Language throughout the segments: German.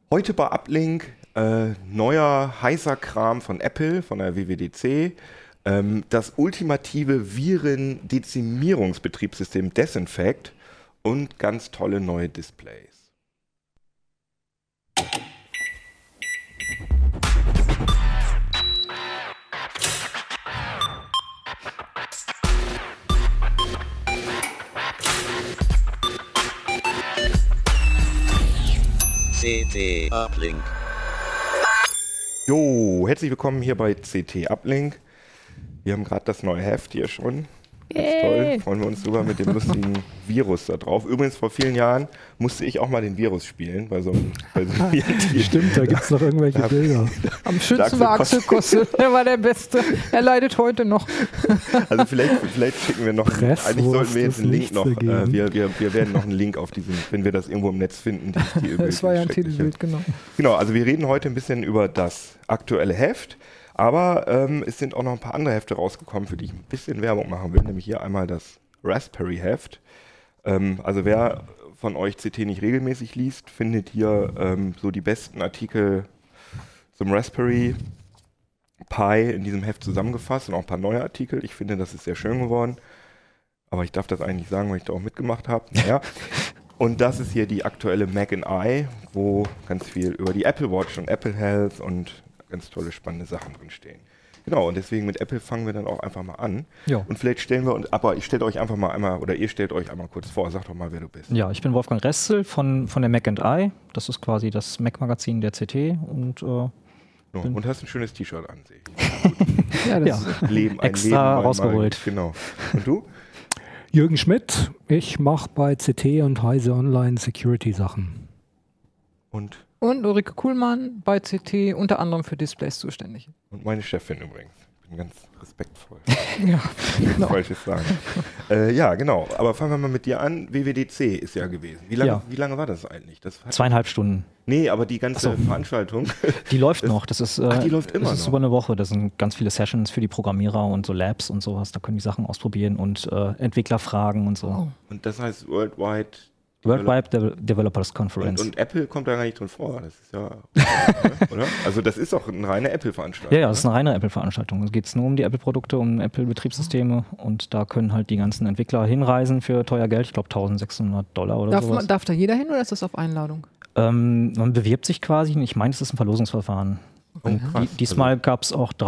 Heute bei Uplink neuer heißer Kram von Apple, von der WWDC. Das ultimative Viren-Dezimierungsbetriebssystem Desinfect und ganz tolle neue Displays. CT Uplink. Jo, herzlich willkommen hier bei CT Uplink. Wir haben gerade das neue Heft hier schon. Ganz toll, freuen wir uns drüber mit dem lustigen Virus da drauf. Übrigens, vor vielen Jahren musste ich auch mal den Virus spielen bei so einem Stimmt, da gibt es noch irgendwelche Bilder. Am schönsten war Axel Kossel, der war der Beste. Er leidet heute noch. Also vielleicht schicken wir noch, eigentlich sollten wir jetzt einen Link noch, wir werden noch einen Link auf diesen, wenn wir das irgendwo im Netz finden. Das war ja ein Titelbild, genau. Genau, also wir reden heute ein bisschen über das aktuelle Heft. Aber es sind auch noch ein paar andere Hefte rausgekommen, für die ich ein bisschen Werbung machen will. Nämlich hier einmal das Raspberry-Heft. Also wer von euch CT nicht regelmäßig liest, findet hier so die besten Artikel zum Raspberry Pi in diesem Heft zusammengefasst und auch ein paar neue Artikel. Ich finde, das ist sehr schön geworden. Aber ich darf das eigentlich nicht sagen, weil ich da auch mitgemacht habe. Naja. Und das ist hier die aktuelle Mac and I, wo ganz viel über die Apple Watch und Apple Health und ganz tolle, spannende Sachen drin stehen. Genau, und deswegen mit Apple fangen wir dann auch einfach mal an. Jo. Und vielleicht stellen wir uns, aber ich stelle euch einfach mal einmal, oder ihr stellt euch einmal kurz vor, sag doch mal, wer du bist. Ja, ich bin Wolfgang Reszel von der Mac and I. Das ist quasi das Mac-Magazin der CT. Und hast ein schönes T-Shirt an, sehe ich. Ja, das Leben, ein extra Leben rausgeholt. Genau. Und du? Jürgen Schmidt, ich mache bei CT und Heise Online Security-Sachen. Und Ulrike Kuhlmann bei CT, unter anderem für Displays zuständig. Und meine Chefin übrigens. Ich bin ganz respektvoll. Ja, Genau. Falsches sagen. Ja, genau. Aber fangen wir mal mit dir an. WWDC ist ja gewesen. Wie lange war das eigentlich? 2,5 Stunden. Nee, aber die ganze Veranstaltung. Die läuft noch. Das ist, die läuft immer das ist noch. über eine Woche. Das sind ganz viele Sessions für die Programmierer und so Labs und sowas. Da können die Sachen ausprobieren und Entwickler fragen und so. Oh. Und das heißt Worldwide Developers Conference. Und Apple kommt da gar nicht drin vor. Das ist ja, oder? Also das ist doch eine reine Apple-Veranstaltung. Ja, das ist eine reine Apple-Veranstaltung. Es geht nur um die Apple-Produkte, um Apple-Betriebssysteme und da können halt die ganzen Entwickler hinreisen für teuer Geld. Ich glaube $1.600 oder sowas. Darf da jeder hin oder ist das auf Einladung? Man bewirbt sich quasi. Ich meine, es ist ein Verlosungsverfahren. Oh, krass. Diesmal gab es auch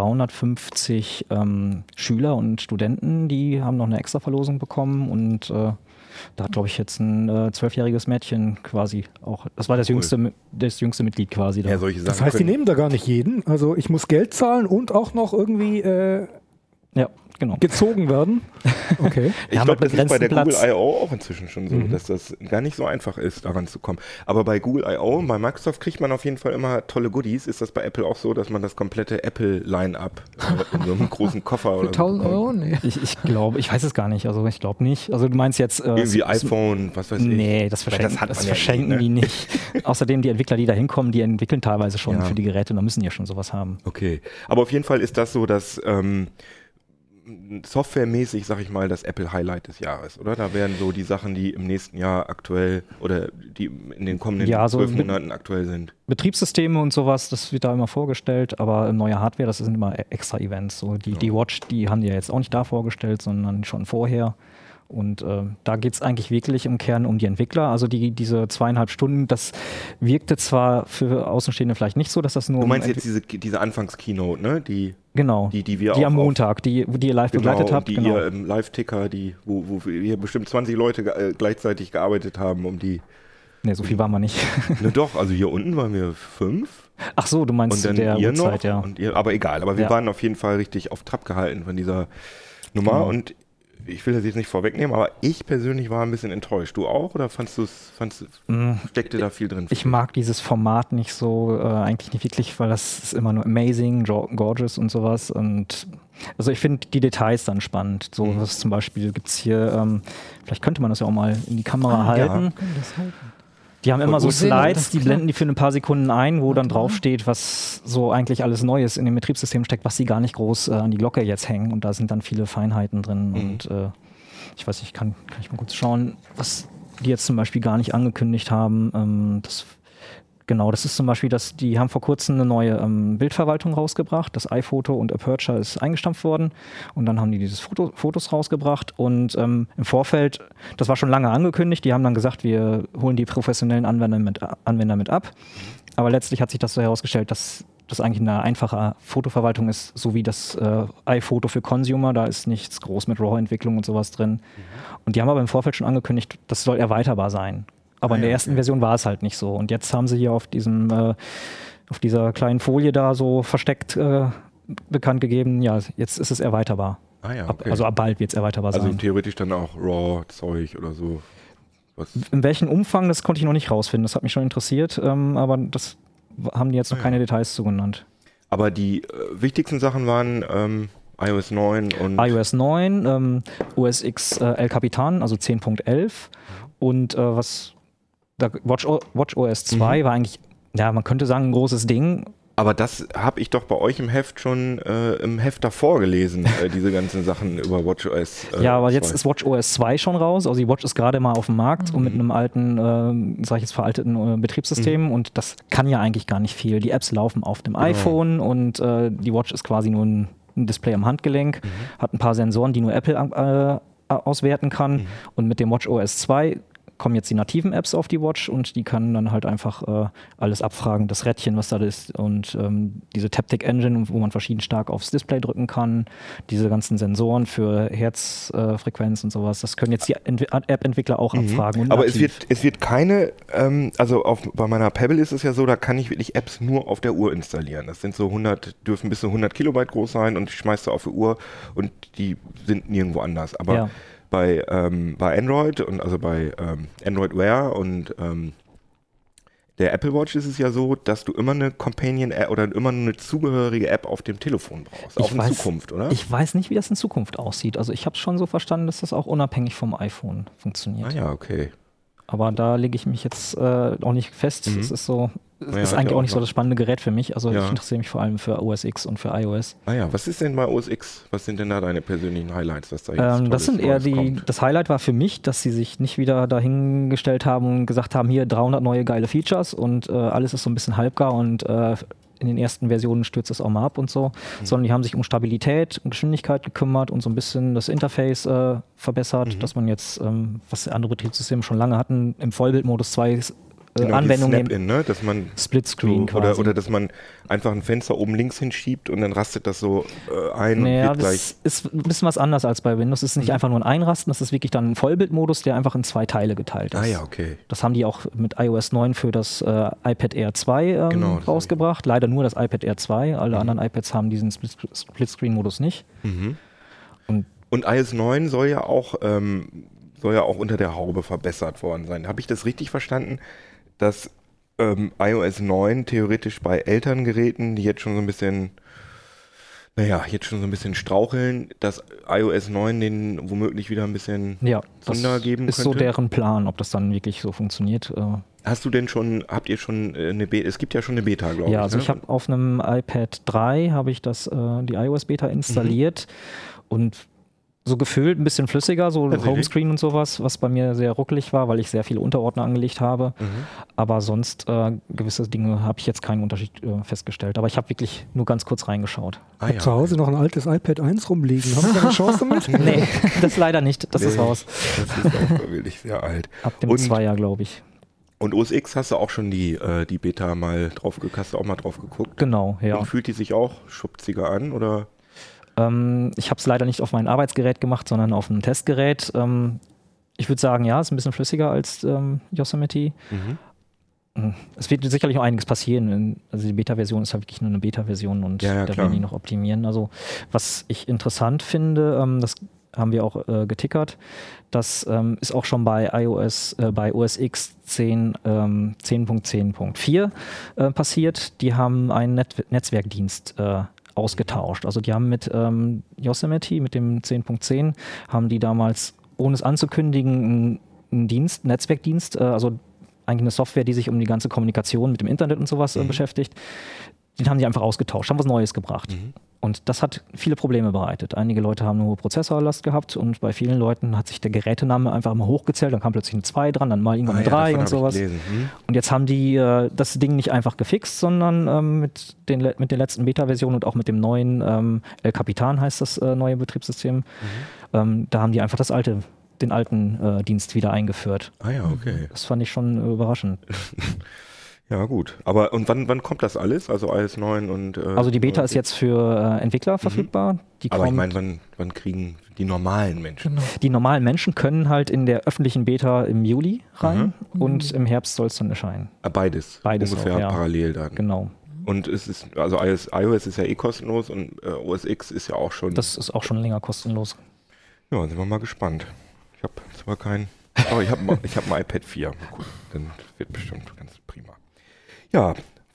350 Schüler und Studenten, die haben noch eine extra Verlosung bekommen und da hat, glaube ich, jetzt ein 12-jähriges Mädchen quasi auch, das war das jüngste Mitglied quasi. Da. Ja, solche Sachen Das heißt, die nehmen da gar nicht jeden. Also ich muss Geld zahlen und auch noch irgendwie Ja, genau. gezogen werden. Okay. Ich haben glaube, das ist bei der begrenzten Google I.O. auch inzwischen schon so, dass das gar nicht so einfach ist, daran zu kommen. Aber bei Google I.O., bei Microsoft kriegt man auf jeden Fall immer tolle Goodies. Ist das bei Apple auch so, dass man das komplette Apple-Line-Up in so einem großen Koffer Für oder 1000 Euro? Nee. Ich glaube, ich weiß es gar nicht. Also ich glaube nicht. Also du meinst jetzt irgendwie iPhone, was weiß ich. Nee, das verschenken die nicht. Außerdem die Entwickler, die da hinkommen, die entwickeln teilweise schon für die Geräte und da müssen die ja schon sowas haben. Okay, aber auf jeden Fall ist das so, dass softwaremäßig, sag ich mal, das Apple-Highlight des Jahres, oder? Da werden so die Sachen, die im nächsten Jahr aktuell oder die in den kommenden 12 Monaten aktuell sind. Betriebssysteme und sowas, das wird da immer vorgestellt, aber neue Hardware, das sind immer extra Events. So die Watch, die haben die ja jetzt auch nicht da vorgestellt, sondern schon vorher. Und da geht es eigentlich wirklich im Kern um die Entwickler. Also diese 2,5 Stunden, das wirkte zwar für Außenstehende vielleicht nicht so, dass das nur Du meinst jetzt diese Anfangs-Keynote, ne? Die wir die am Montag, die ihr live begleitet habt. Die ihr im Live-Ticker, wo wir bestimmt 20 Leute gleichzeitig gearbeitet haben, um die... Ne, so viel waren wir nicht. Ne, doch, also hier unten waren wir 5. Ach so, du meinst und dann der ihr Uhrzeit, noch, ja. Und ihr, aber egal, aber wir waren auf jeden Fall richtig auf Trab gehalten von dieser Nummer und ich will das jetzt nicht vorwegnehmen, aber ich persönlich war ein bisschen enttäuscht. Du auch oder steckte da viel drin? Ich mag dieses Format nicht so, eigentlich nicht wirklich, weil das ist immer nur amazing, gorgeous und sowas. Und also ich finde die Details dann spannend. So was zum Beispiel gibt es hier, vielleicht könnte man das ja auch mal in die Kamera halten. Die haben immer so Slides, die blenden die für ein paar Sekunden ein, wo dann draufsteht, was so eigentlich alles Neues in dem Betriebssystem steckt, was sie gar nicht groß an die Glocke jetzt hängen. Und da sind dann viele Feinheiten drin. Und ich weiß nicht, kann ich mal kurz schauen, was die jetzt zum Beispiel gar nicht angekündigt haben. Das Genau, das ist zum Beispiel, die haben vor kurzem eine neue Bildverwaltung rausgebracht. Das iPhoto und Aperture ist eingestampft worden und dann haben die diese Fotos rausgebracht und im Vorfeld, das war schon lange angekündigt, die haben dann gesagt, wir holen die professionellen Anwender mit ab. Aber letztlich hat sich das so herausgestellt, dass das eigentlich eine einfache Fotoverwaltung ist, so wie das iPhoto für Consumer, da ist nichts groß mit RAW-Entwicklung und sowas drin. Und die haben aber im Vorfeld schon angekündigt, das soll erweiterbar sein. Aber in der ersten Version war es halt nicht so. Und jetzt haben sie hier auf dieser kleinen Folie da so versteckt bekannt gegeben, ja, jetzt ist es erweiterbar. Also ab bald wird es erweiterbar sein. Also theoretisch dann auch RAW-Zeug oder so. In welchem Umfang, das konnte ich noch nicht rausfinden. Das hat mich schon interessiert, aber das haben die jetzt noch keine Details zu genannt. Aber die wichtigsten Sachen waren iOS 9 und... iOS 9, OS X El Capitan, also 10.11 und WatchOS 2 war eigentlich, ja, man könnte sagen, ein großes Ding. Aber das habe ich doch bei euch im Heft schon im Heft davor gelesen, diese ganzen Sachen über WatchOS. Ja, aber jetzt ist WatchOS 2 schon raus. Also die Watch ist gerade mal auf dem Markt und mit einem alten, sag ich jetzt veralteten Betriebssystem und das kann ja eigentlich gar nicht viel. Die Apps laufen auf dem iPhone und die Watch ist quasi nur ein Display am Handgelenk, hat ein paar Sensoren, die nur Apple auswerten kann und mit dem WatchOS 2 kommen jetzt die nativen Apps auf die Watch und die kann dann halt einfach alles abfragen, das Rädchen, was da ist und diese Taptic Engine, wo man verschieden stark aufs Display drücken kann, diese ganzen Sensoren für Herzfrequenz und sowas, das können jetzt die App-Entwickler auch abfragen. Und aber es wird keine, bei meiner Pebble ist es ja so, da kann ich wirklich Apps nur auf der Uhr installieren. Das sind so dürfen bis zu 100 Kilobyte groß sein und die schmeißt du auf die Uhr und die sind nirgendwo anders. Aber bei Android und also bei Android Wear und der Apple Watch ist es ja so, dass du immer eine Companion-App oder immer eine zugehörige App auf dem Telefon brauchst. Auch in Zukunft, oder? Ich weiß nicht, wie das in Zukunft aussieht. Also ich habe es schon so verstanden, dass das auch unabhängig vom iPhone funktioniert. Ah ja, okay. Aber da lege ich mich jetzt auch nicht fest. Es ist so, ist eigentlich auch nicht so das spannende Gerät für mich. Also ich interessiere mich vor allem für OS X und für iOS. Ah ja, was ist denn bei OS X? Was sind denn da deine persönlichen Highlights, was da jetzt das sind eher das Highlight war für mich, dass sie sich nicht wieder dahingestellt haben und gesagt haben, hier 300 neue geile Features und alles ist so ein bisschen halbgar und in den ersten Versionen stürzt es auch mal ab und so, sondern die haben sich um Stabilität und Geschwindigkeit gekümmert und so ein bisschen das Interface verbessert, dass man jetzt, was andere Betriebssysteme schon lange hatten, im Vollbildmodus 2 Anwendungen Snap-in, ne? Dass man Splitscreen so, oder dass man einfach ein Fenster oben links hinschiebt und dann rastet das so ein. Naja, und wird das ist ein bisschen was anderes als bei Windows. Es ist nicht einfach nur ein Einrasten, das ist wirklich dann ein Vollbildmodus, der einfach in 2 Teile geteilt ist. Ah ja, okay. Das haben die auch mit iOS 9 für das iPad Air 2 rausgebracht. Leider nur das iPad Air 2. Alle anderen iPads haben diesen Splitscreen-Modus nicht. Und iOS 9 soll ja auch unter der Haube verbessert worden sein. Habe ich das richtig verstanden, dass iOS 9 theoretisch bei älteren Geräten, die jetzt schon so ein bisschen straucheln, dass iOS 9 denen womöglich wieder ein bisschen Zunder geben könnte? Das ist so deren Plan, ob das dann wirklich so funktioniert. Habt ihr schon eine Beta? Es gibt ja schon eine Beta, glaube ich. Ja, also ich habe auf einem iPad 3 habe ich die iOS Beta installiert und so gefühlt ein bisschen flüssiger, so Homescreen und sowas, was bei mir sehr ruckelig war, weil ich sehr viele Unterordner angelegt habe. Aber sonst gewisse Dinge habe ich jetzt keinen Unterschied festgestellt. Aber ich habe wirklich nur ganz kurz reingeschaut. Ich habe zu Hause noch ein altes iPad 1 rumliegen. Haben Sie eine Chance damit? Nee, das leider nicht. Das ist raus. Das ist auch wirklich sehr alt. Ab dem 2er, glaube ich. Und OS X hast du auch schon die Beta mal drauf geguckt? Genau, ja. Und fühlt die sich auch schubziger an, oder? Ich habe es leider nicht auf mein Arbeitsgerät gemacht, sondern auf einem Testgerät. Ich würde sagen, ja, ist ein bisschen flüssiger als Yosemite. Es wird sicherlich noch einiges passieren. Also die Beta-Version ist halt wirklich nur eine Beta-Version und da werden die noch optimieren. Also was ich interessant finde, das haben wir auch getickert, das ist auch schon bei bei OS X 10.10.4 passiert. Die haben einen Netzwerkdienst ausgetauscht. Also die haben mit Yosemite, mit dem 10.10, haben die damals, ohne es anzukündigen, einen Netzwerkdienst, also eigentlich eine Software, die sich um die ganze Kommunikation mit dem Internet und sowas beschäftigt. den haben die einfach ausgetauscht, haben was Neues gebracht. Und das hat viele Probleme bereitet. Einige Leute haben eine hohe Prozessorlast gehabt und bei vielen Leuten hat sich der Gerätename einfach immer hochgezählt, dann kam plötzlich ein 2 dran, dann mal irgendwann ein 3 und sowas. Und jetzt haben die das Ding nicht einfach gefixt, sondern mit den letzten Beta-Versionen und auch mit dem neuen El Capitan heißt das neue Betriebssystem, da haben die einfach den alten Dienst wieder eingeführt. Ah ja, okay. Das fand ich schon überraschend. Ja, gut. Aber und wann kommt das alles? Also iOS 9 und... also die Beta ist jetzt für Entwickler verfügbar. Aber ich meine, wann kriegen die normalen Menschen? Genau. Die normalen Menschen können halt in der öffentlichen Beta im Juli rein und im Herbst soll es dann erscheinen. Beides. Beides ungefähr auch, ja. parallel dann. Genau. Und es ist, also iOS ist ja eh kostenlos und OS X ist ja auch schon... Das ist auch schon länger kostenlos. Ja, sind wir mal gespannt. Ich habe zwar kein... Aber ich hab ein iPad 4. Gut, dann wird bestimmt ganz prima. Ja,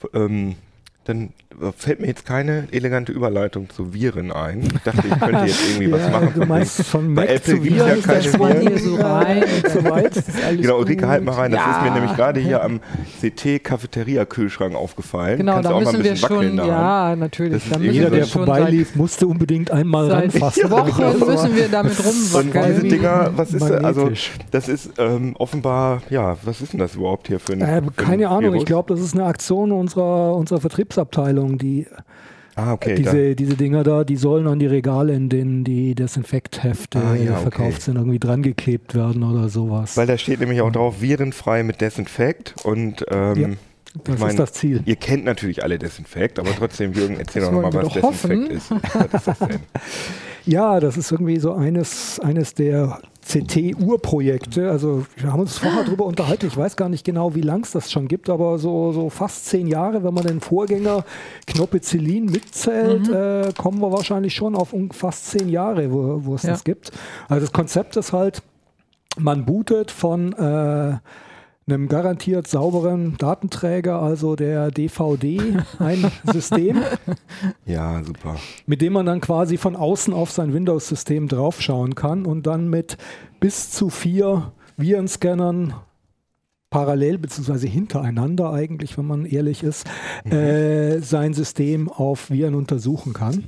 dann fällt mir jetzt keine elegante Überleitung zu Viren ein. Ich dachte, ich könnte jetzt irgendwie was machen. Du meinst von Bei Mac Apple zu gibt es ja Viren, keine das war Viren. hier so rein und so weit. Das ist alles Genau, gut. Ulrike, halt mal rein. Das Ja. ist mir nämlich gerade hier am CT-Cafeteria-Kühlschrank aufgefallen. Genau, Kannst du da auch mal ein müssen wir bisschen wackeln schon, daran. ja, natürlich. Das ist Da müssen irgendwie Jeder, wir der schon vorbeilief, musste unbedingt einmal seit ranfassen. Wochen müssen wir damit Und diese rumwackeln. Dinger, was ist das? Also, Magnetisch. das ist offenbar, ja, was ist denn das überhaupt hier für ein Keine Ahnung, Virus? ich glaube, das ist eine Aktion unserer Vertriebsabteilung, die okay, diese Dinger da, die sollen an die Regale, in denen die Desinfekthefte verkauft sind, irgendwie dran geklebt werden oder sowas. weil da steht nämlich auch drauf, virenfrei mit Desinfekt und Das ich mein, ist das Ziel. Ihr kennt natürlich alle Desinfekt, aber trotzdem, Jürgen, erzähl Das doch nochmal, wollen was wir doch Desinfekt ist. Was ist das denn? Ja, das ist irgendwie so eines der CT-Urprojekte. Also wir haben uns vorher darüber unterhalten. Ich weiß gar nicht genau, wie lang es das schon gibt, aber so fast 10 Jahre, wenn man den Vorgänger Knopezelin mitzählt, kommen wir wahrscheinlich schon auf fast 10 Jahre, wo es das gibt. Also das Konzept ist halt, man bootet von einem garantiert sauberen Datenträger, also der DVD, ein System, Ja, super. mit dem man dann quasi von außen auf sein Windows-System draufschauen kann und dann mit bis zu 4 Virenscannern parallel bzw. hintereinander eigentlich, wenn man ehrlich ist, sein System auf Viren untersuchen kann.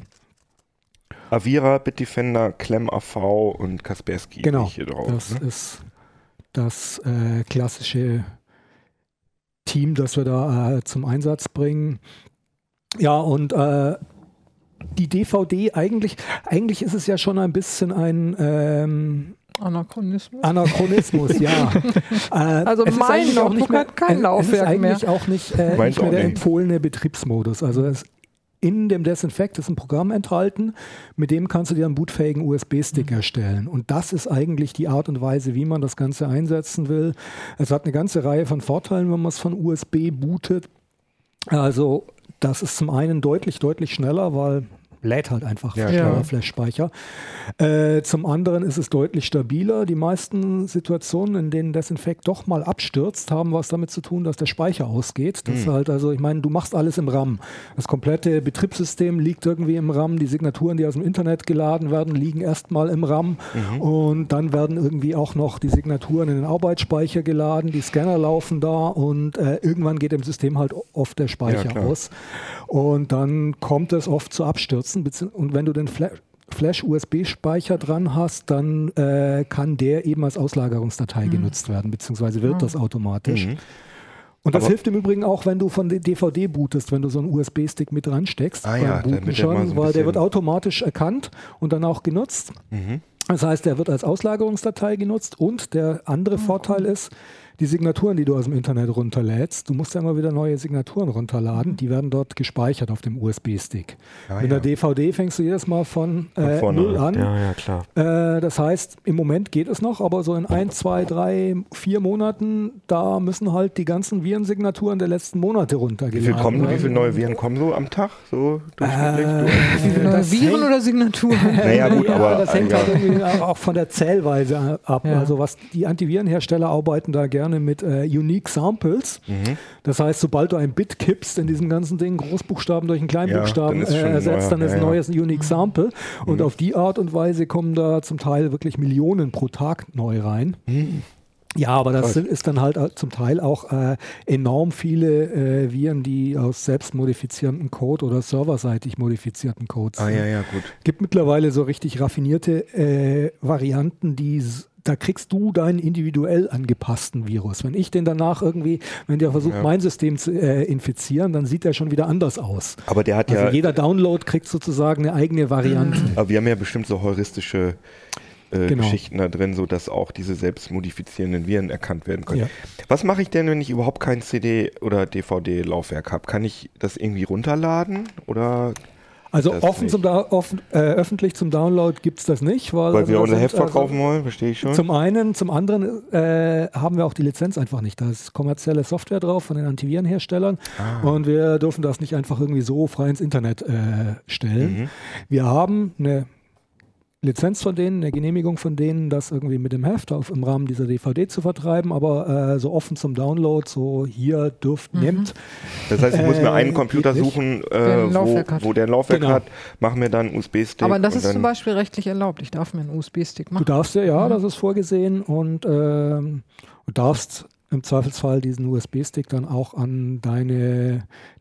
Avira, Bitdefender, ClamAV und Kaspersky Genau, hier drauf. das Ne? ist das klassische Team, das wir da zum Einsatz bringen. Ja, und die DVD, eigentlich ist es ja schon ein bisschen ein Anachronismus, ja. Also es ist mein eigentlich auch Notebook hat kein Laufwerk Es ist mehr. eigentlich auch nicht Meins auch der nicht. empfohlene Betriebsmodus. Also in dem Desinfekt ist ein Programm enthalten, mit dem kannst du dir einen bootfähigen USB-Stick erstellen. Und das ist eigentlich die Art und Weise, wie man das Ganze einsetzen will. Es hat eine ganze Reihe von Vorteilen, wenn man es von USB bootet. Also das ist zum einen deutlich schneller, weil lädt halt einfach Ja, schneller klar. Flash-Speicher. Zum anderen ist es deutlich stabiler. Die meisten Situationen, in denen Desinfekt doch mal abstürzt, haben was damit zu tun, dass der Speicher ausgeht. Das ist halt, also ich meine, du machst alles im RAM. Das komplette Betriebssystem liegt irgendwie im RAM. Die Signaturen, die aus dem Internet geladen werden, liegen erstmal im RAM. Und dann werden irgendwie auch noch die Signaturen in den Arbeitsspeicher geladen. Die Scanner laufen da und irgendwann geht im System halt oft der Speicher klar. aus. Und dann kommt es oft zu Abstürzen. Und wenn du den Flash-USB-Speicher dran hast, dann kann der eben als Auslagerungsdatei genutzt werden, beziehungsweise wird das automatisch. Und das Aber- hilft im Übrigen auch, wenn du von der DVD bootest, wenn du so einen USB-Stick mit dran steckst. Ah beim ja, Booten damit der mal so ein weil der bisschen- wird automatisch erkannt und dann auch genutzt. Das heißt, der wird als Auslagerungsdatei genutzt und der andere Vorteil ist, die Signaturen, die du aus dem Internet runterlädst, du musst ja immer wieder neue Signaturen runterladen, die werden dort gespeichert auf dem USB-Stick. Ah, Mit ja. der DVD fängst du jedes Mal von vorne 0 an. Ja, klar. Das heißt, im Moment geht es noch, aber so in 1, 2, 3, 4 Monaten, da müssen halt die ganzen Virensignaturen der letzten Monate runtergeladen werden. Wie viele neue Viren kommen so am Tag? So durchschnittlich? Das Viren hängt- oder Signaturen? Naja, gut, ja, aber das hängt ja. halt irgendwie auch von der Zählweise ab. Ja. Also was die Antivirenhersteller arbeiten da gerne mit Unique Samples. Das heißt, sobald du ein Bit kippst in diesem ganzen Ding, Großbuchstaben durch einen Kleinbuchstaben dann ist schon ersetzt, dann neuer, ist ein ja, ja. neues Unique Sample. Und auf die Art und Weise kommen da zum Teil wirklich Millionen pro Tag neu rein. Ja, aber das ist dann halt zum Teil auch enorm viele Viren, die aus selbst modifizierendem Code oder serverseitig modifizierten Codes sind. Ja, gut. Gibt mittlerweile so richtig raffinierte Varianten, da kriegst du deinen individuell angepassten Virus. Wenn ich den danach wenn der versucht, mein System zu infizieren, dann sieht der schon wieder anders aus. Aber der hat jeder Download kriegt sozusagen eine eigene Variante. Aber wir haben ja bestimmt so heuristische Geschichten da drin, sodass auch diese selbstmodifizierenden Viren erkannt werden können. Ja. Was mache ich denn, wenn ich überhaupt kein CD- oder DVD-Laufwerk habe? Kann ich das irgendwie runterladen oder... Also öffentlich zum Download gibt es das nicht. Weil wir unser Heft verkaufen wollen, verstehe ich schon. Zum einen, zum anderen haben wir auch die Lizenz einfach nicht. Da ist kommerzielle Software drauf von den Antivirenherstellern und wir dürfen das nicht einfach irgendwie so frei ins Internet stellen. Wir haben eine Lizenz von denen, eine Genehmigung von denen, das irgendwie mit dem Heft im Rahmen dieser DVD zu vertreiben, aber so offen zum Download, so hier nehmt. Das heißt, ich muss mir einen Computer suchen, wo der ein Laufwerk hat, mache mir dann einen USB-Stick. Aber das ist zum Beispiel rechtlich erlaubt. Ich darf mir einen USB-Stick machen. Du darfst ja, das ist vorgesehen und du darfst im Zweifelsfall diesen USB-Stick dann auch an deine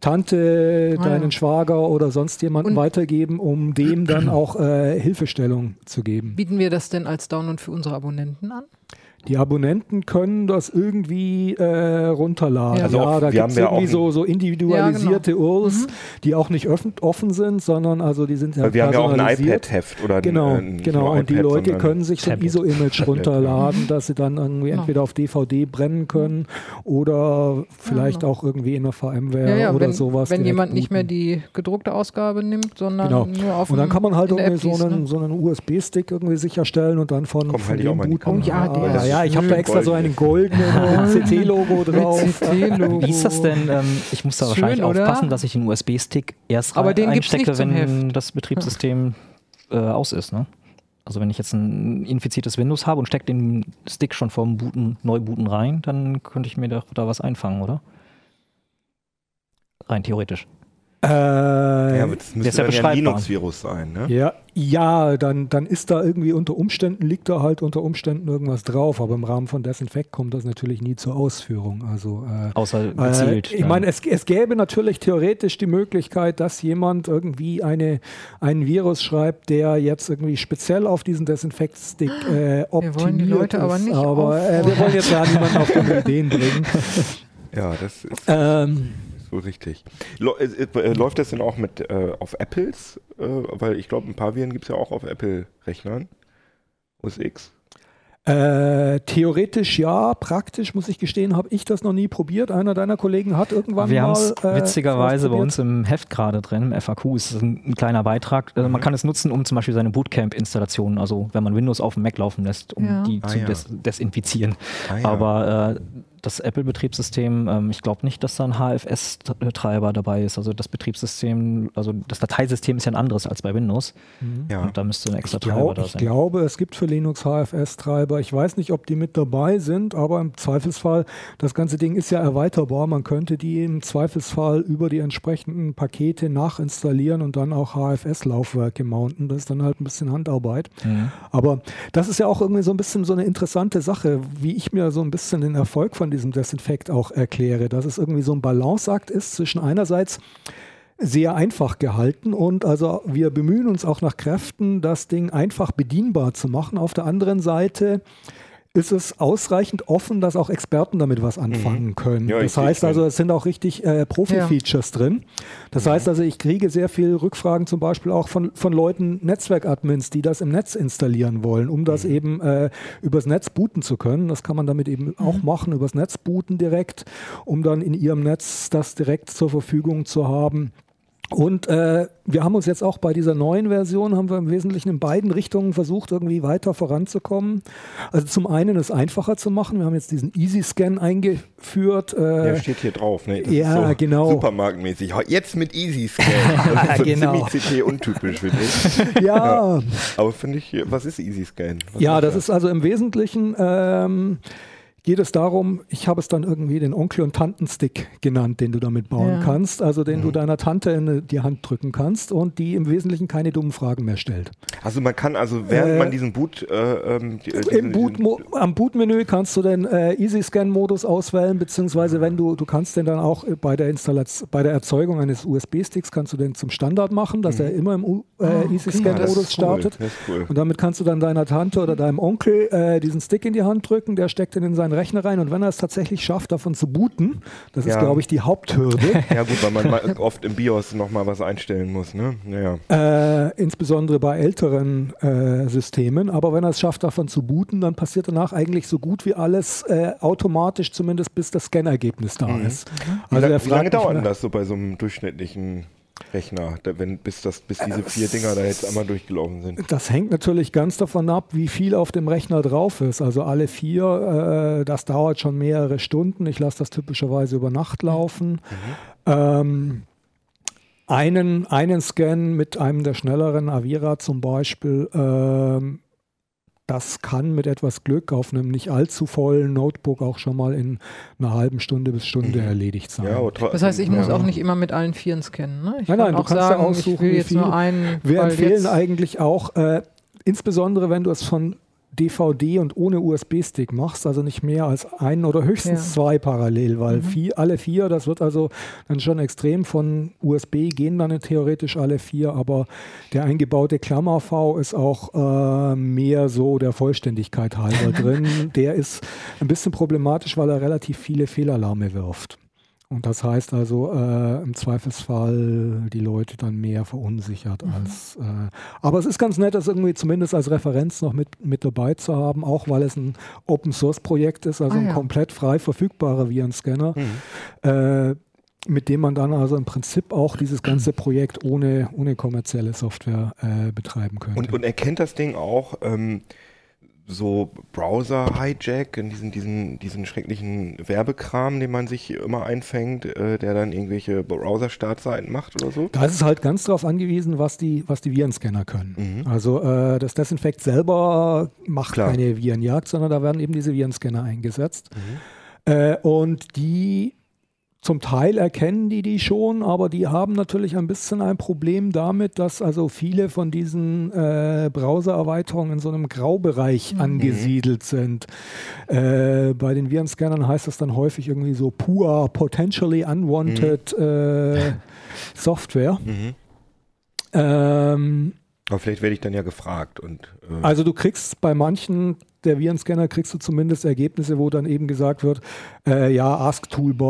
Tante, deinen Schwager oder sonst jemanden weitergeben, um dem dann auch Hilfestellung zu geben. Bieten wir das denn als Download für unsere Abonnenten an? Die Abonnenten können das irgendwie runterladen. Also da gibt es irgendwie so individualisierte URLs, die auch nicht offen sind, sondern also die sind ja wir haben ja auch ein iPad-Heft oder genau. Und die Leute können sich so ein Tablet. ISO-Image runterladen, dass sie dann irgendwie entweder auf DVD brennen können oder vielleicht auch irgendwie in der VMware oder sowas. Wenn jemand nicht mehr die gedruckte Ausgabe nimmt, sondern nur auf und dann kann man halt irgendwie so einen USB-Stick irgendwie sicherstellen und dann von dem booten. Ja, ich habe da extra so einen goldenen CT-Logo drauf. Wie ist das denn? Ich muss da wahrscheinlich aufpassen, dass ich den USB-Stick erst einstecke, wenn das Betriebssystem aus ist. Ne? Also wenn ich jetzt ein infiziertes Windows habe und stecke den Stick schon vorm Neubooten rein, dann könnte ich mir da was einfangen, oder? Rein theoretisch. Aber das müsste ja ein Linux-Virus sein, ne? Ja, dann ist da irgendwie liegt da halt unter Umständen irgendwas drauf, aber im Rahmen von Desinfect kommt das natürlich nie zur Ausführung. Also, außer gezielt. Ich meine, es gäbe natürlich theoretisch die Möglichkeit, dass jemand irgendwie einen Virus schreibt, der jetzt irgendwie speziell auf diesen Desinfect-Stick optimiert wir wollen die Leute aber nicht wir wollen jetzt ja niemanden auf die Ideen bringen. Ja, das ist... richtig. Läuft das denn auch auf Apples? Weil ich glaube, ein paar Viren gibt es ja auch auf Apple-Rechnern. OS X. Theoretisch ja, praktisch muss ich gestehen, habe ich das noch nie probiert. Einer deiner Kollegen hat irgendwann Wir mal... haben es witzigerweise bei uns im Heft gerade drin, im FAQ, ist ein kleiner Beitrag. Man kann es nutzen, um zum Beispiel seine Bootcamp-Installationen, also wenn man Windows auf dem Mac laufen lässt, um die zu desinfizieren. Aber das Apple-Betriebssystem, ich glaube nicht, dass da ein HFS-Treiber dabei ist. Also das Betriebssystem, also das Dateisystem ist ja ein anderes als bei Windows. Und da müsste ein extra Treiber da sein. Ich glaube, es gibt für Linux HFS-Treiber. Ich weiß nicht, ob die mit dabei sind, aber im Zweifelsfall, das ganze Ding ist ja erweiterbar. Man könnte die im Zweifelsfall über die entsprechenden Pakete nachinstallieren und dann auch HFS-Laufwerke mounten. Das ist dann halt ein bisschen Handarbeit. Aber das ist ja auch irgendwie so ein bisschen so eine interessante Sache, wie ich mir so ein bisschen den Erfolg von diesem Desinfect auch erkläre, dass es irgendwie so ein Balanceakt ist zwischen einerseits sehr einfach gehalten und also wir bemühen uns auch nach Kräften, das Ding einfach bedienbar zu machen. Auf der anderen Seite ist es ausreichend offen, dass auch Experten damit was anfangen können. Ja, das heißt also, es sind auch richtig Profi-Features drin. Das heißt also, ich kriege sehr viele Rückfragen zum Beispiel auch von Leuten, Netzwerk-Admins, die das im Netz installieren wollen, um das eben übers Netz booten zu können. Das kann man damit eben auch machen, übers Netz booten direkt, um dann in ihrem Netz das direkt zur Verfügung zu haben. Und wir haben uns jetzt auch bei dieser neuen Version, haben wir im Wesentlichen in beiden Richtungen versucht, irgendwie weiter voranzukommen. Also zum einen es einfacher zu machen. Wir haben jetzt diesen Easy-Scan eingeführt. Der steht hier drauf, ne? Das ist so genau. Supermarktmäßig. Jetzt mit Easy-Scan. Das ist so ziemlich CT-untypisch, finde ich. Ja. Aber finde ich, was ist Easy-Scan? Das ist also im Wesentlichen... geht es darum, ich habe es dann irgendwie den Onkel- und Tantenstick genannt, den du damit bauen kannst, also den du deiner Tante in die Hand drücken kannst und die im Wesentlichen keine dummen Fragen mehr stellt. Also man kann während man diesen Boot... am Bootmenü kannst du den Easy-Scan-Modus auswählen, beziehungsweise wenn du kannst den dann auch bei der Erzeugung eines USB-Sticks kannst du den zum Standard machen, dass er immer im Easy-Scan-Modus startet. Das ist cool. Und damit kannst du dann deiner Tante oder deinem Onkel diesen Stick in die Hand drücken, der steckt ihn in seinen Rechner rein und wenn er es tatsächlich schafft, davon zu booten, das ist, glaube ich, die Haupthürde. Ja gut, weil man mal oft im BIOS nochmal was einstellen muss, ne? Ja. Insbesondere bei älteren Systemen, aber wenn er es schafft, davon zu booten, dann passiert danach eigentlich so gut wie alles automatisch, zumindest bis das Scannergebnis da ist. Also Wie lange dauert denn das so bei so einem durchschnittlichen Rechner, bis diese 4 Dinger da jetzt einmal durchgelaufen sind? Das hängt natürlich ganz davon ab, wie viel auf dem Rechner drauf ist. Also alle 4, das dauert schon mehrere Stunden. Ich lasse das typischerweise über Nacht laufen. Einen Scan mit einem der schnelleren Avira zum Beispiel, das kann mit etwas Glück auf einem nicht allzu vollen Notebook auch schon mal in einer halben Stunde bis Stunde erledigt sein. Ja, das heißt, ich muss auch nicht immer mit allen 4 scannen. Ne? Ich nein, kann du auch kannst sagen, ja aussuchen, ich will jetzt nur einen. Wir weil empfehlen jetzt eigentlich auch, insbesondere wenn du es von DVD und ohne USB-Stick machst, also nicht mehr als einen oder höchstens 2 parallel, weil alle 4, das wird also dann schon extrem von USB, gehen dann theoretisch alle 4, aber der eingebaute Klammer-V ist auch mehr so der Vollständigkeit halber drin. Der ist ein bisschen problematisch, weil er relativ viele Fehlalarme wirft. Und das heißt also im Zweifelsfall die Leute dann mehr verunsichert als. Aber es ist ganz nett, das irgendwie zumindest als Referenz noch mit dabei zu haben, auch weil es ein Open-Source-Projekt ist, also ein komplett frei verfügbarer Virenscanner, mit dem man dann also im Prinzip auch dieses ganze Projekt ohne kommerzielle Software betreiben könnte. Und erkennt das Ding auch so Browser-Hijack, in diesen schrecklichen Werbekram, den man sich immer einfängt, der dann irgendwelche Browser-Startseiten macht oder so? Da ist es halt ganz darauf angewiesen, was die Virenscanner können. Also das Desinfect selber macht keine Virenjagd, sondern da werden eben diese Virenscanner eingesetzt. Und die zum Teil erkennen die schon, aber die haben natürlich ein bisschen ein Problem damit, dass also viele von diesen Browser-Erweiterungen in so einem Graubereich angesiedelt sind. Bei den Virenscannern heißt das dann häufig irgendwie so pure, potentially unwanted Software. Aber vielleicht werde ich dann ja gefragt. Also du kriegst bei manchen der Virenscanner kriegst du zumindest Ergebnisse, wo dann eben gesagt wird, Ask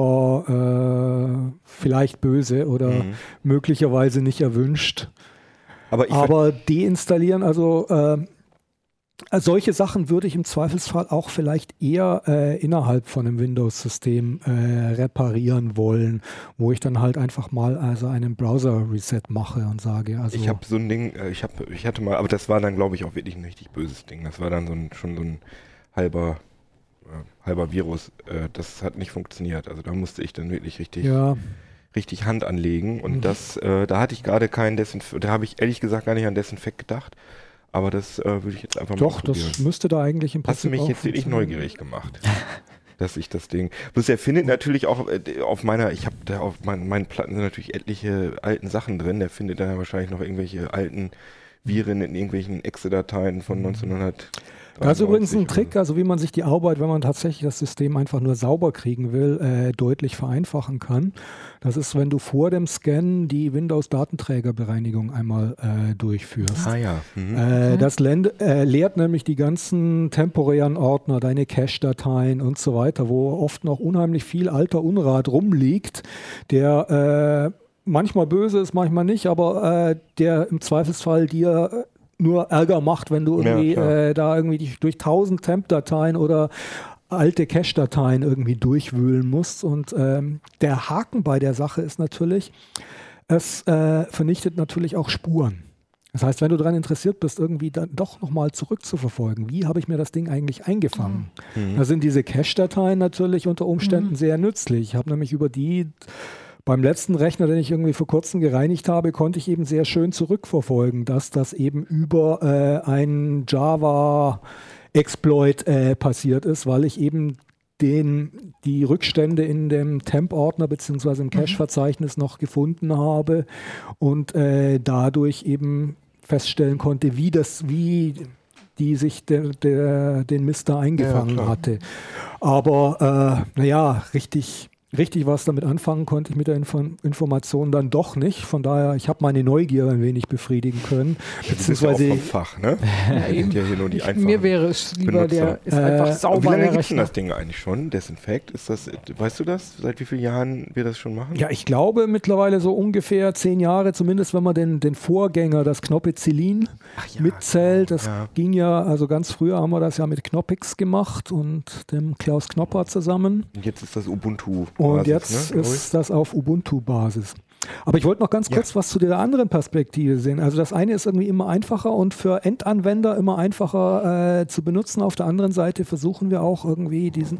Toolbar vielleicht böse oder möglicherweise nicht erwünscht. Aber deinstallieren, also solche Sachen würde ich im Zweifelsfall auch vielleicht eher innerhalb von einem Windows-System reparieren wollen, wo ich dann halt einfach mal also einen Browser-Reset mache und sage, also ich habe so ein Ding, ich hatte mal, aber das war dann glaube ich auch wirklich ein richtig böses Ding. Das war dann schon so ein halber Virus. Das hat nicht funktioniert. Also da musste ich dann wirklich richtig Hand anlegen und da hatte ich gerade keinen Desinfekt, da habe ich ehrlich gesagt gar nicht an Desinfekt gedacht. Aber das würde ich jetzt einfach mal ausprobieren. Doch, das müsste da eigentlich im Prinzip hast du mich jetzt wirklich neugierig gemacht, dass ich das Ding... Bloß er findet natürlich auch auf meiner... Ich habe da auf meinen Platten sind natürlich etliche alten Sachen drin. Der findet dann ja wahrscheinlich noch irgendwelche alten Viren in irgendwelchen Exe-Dateien von 1900... Das ist übrigens ein Trick, also wie man sich die Arbeit, wenn man tatsächlich das System einfach nur sauber kriegen will, deutlich vereinfachen kann. Das ist, wenn du vor dem Scan die Windows-Datenträgerbereinigung einmal durchführst. Das leert nämlich die ganzen temporären Ordner, deine Cache-Dateien und so weiter, wo oft noch unheimlich viel alter Unrat rumliegt, der manchmal böse ist, manchmal nicht, aber der im Zweifelsfall dir nur Ärger macht, wenn du irgendwie da irgendwie dich durch 1000 Temp-Dateien oder alte Cache-Dateien irgendwie durchwühlen musst. Und der Haken bei der Sache ist natürlich, es vernichtet natürlich auch Spuren. Das heißt, wenn du daran interessiert bist, irgendwie dann doch nochmal zurückzuverfolgen, wie habe ich mir das Ding eigentlich eingefangen? Da sind diese Cache-Dateien natürlich unter Umständen sehr nützlich. Ich habe nämlich über die... Beim letzten Rechner, den ich irgendwie vor kurzem gereinigt habe, konnte ich eben sehr schön zurückverfolgen, dass das eben über einen Java-Exploit passiert ist, weil ich eben die Rückstände in dem Temp-Ordner bzw. im Cache-Verzeichnis noch gefunden habe und dadurch eben feststellen konnte, wie die sich den Mist da eingefangen hatte. Aber richtig was damit anfangen konnte ich mit der Information dann doch nicht. Von daher, ich habe meine Neugier ein wenig befriedigen können. Beziehungsweise vom Fach, ne? Mir wäre es lieber, der ist einfach sauber. Wie lange gibt es denn das Ding eigentlich schon? Desinfekt? Ist das, weißt du das? Seit wie vielen Jahren wir das schon machen? Ja, ich glaube mittlerweile so ungefähr 10 Jahre, zumindest wenn man den Vorgänger, das Knoppizillin, mitzählt. Das ging ja, also ganz früher haben wir das ja mit Knoppix gemacht und dem Klaus Knopper zusammen. Und jetzt ist das Ubuntu. Und jetzt ist das auf Ubuntu-Basis. Aber ich wollte noch ganz kurz was zu der anderen Perspektive sehen. Also das eine ist irgendwie immer einfacher und für Endanwender immer einfacher zu benutzen. Auf der anderen Seite versuchen wir auch irgendwie diesen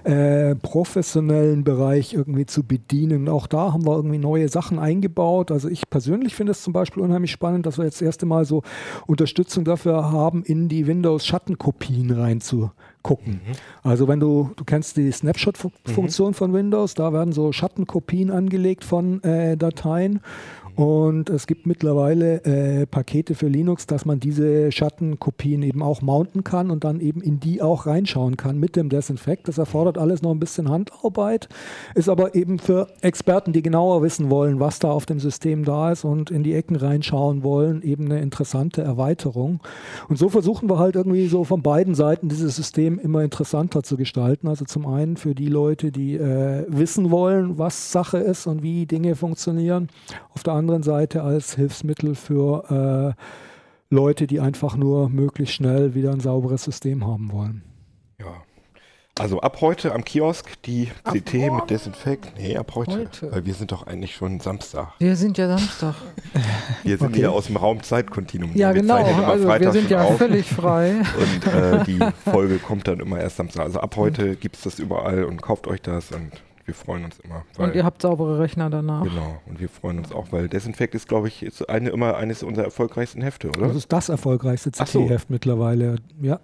professionellen Bereich irgendwie zu bedienen. Auch da haben wir irgendwie neue Sachen eingebaut. Also ich persönlich finde es zum Beispiel unheimlich spannend, dass wir jetzt das erste Mal so Unterstützung dafür haben, in die Windows-Schattenkopien reinzugucken. Also wenn du kennst die Snapshot-Funktion von Windows, da werden so Schattenkopien angelegt von Dateien und es gibt mittlerweile Pakete für Linux, dass man diese Schattenkopien eben auch mounten kann und dann eben in die auch reinschauen kann mit dem Desinfekt. Das erfordert alles noch ein bisschen Handarbeit, ist aber eben für Experten, die genauer wissen wollen, was da auf dem System da ist und in die Ecken reinschauen wollen, eben eine interessante Erweiterung. Und so versuchen wir halt irgendwie so von beiden Seiten dieses System immer interessanter zu gestalten. Also zum einen für die Leute, die wissen wollen, was Sache ist und wie Dinge funktionieren. Auf der anderen Seite als Hilfsmittel für Leute, die einfach nur möglichst schnell wieder ein sauberes System haben wollen. Ja. Also ab heute am Kiosk die CT mit Desinfekt. Nee, ab heute. Weil wir sind doch eigentlich schon Samstag. Wir sind ja Samstag. Wir sind hier aus dem Raum-Zeitkontinuum. Ja, genau. Also wir sind ja völlig frei. Und die Folge kommt dann immer erst Samstag. Also ab heute gibt es das überall und kauft euch das und wir freuen uns immer. Und ihr habt saubere Rechner danach. Genau, und wir freuen uns auch, weil Desinfekt ist, glaube ich, immer eines unserer erfolgreichsten Hefte, oder? Das ist das erfolgreichste CT-Heft mittlerweile. Ja,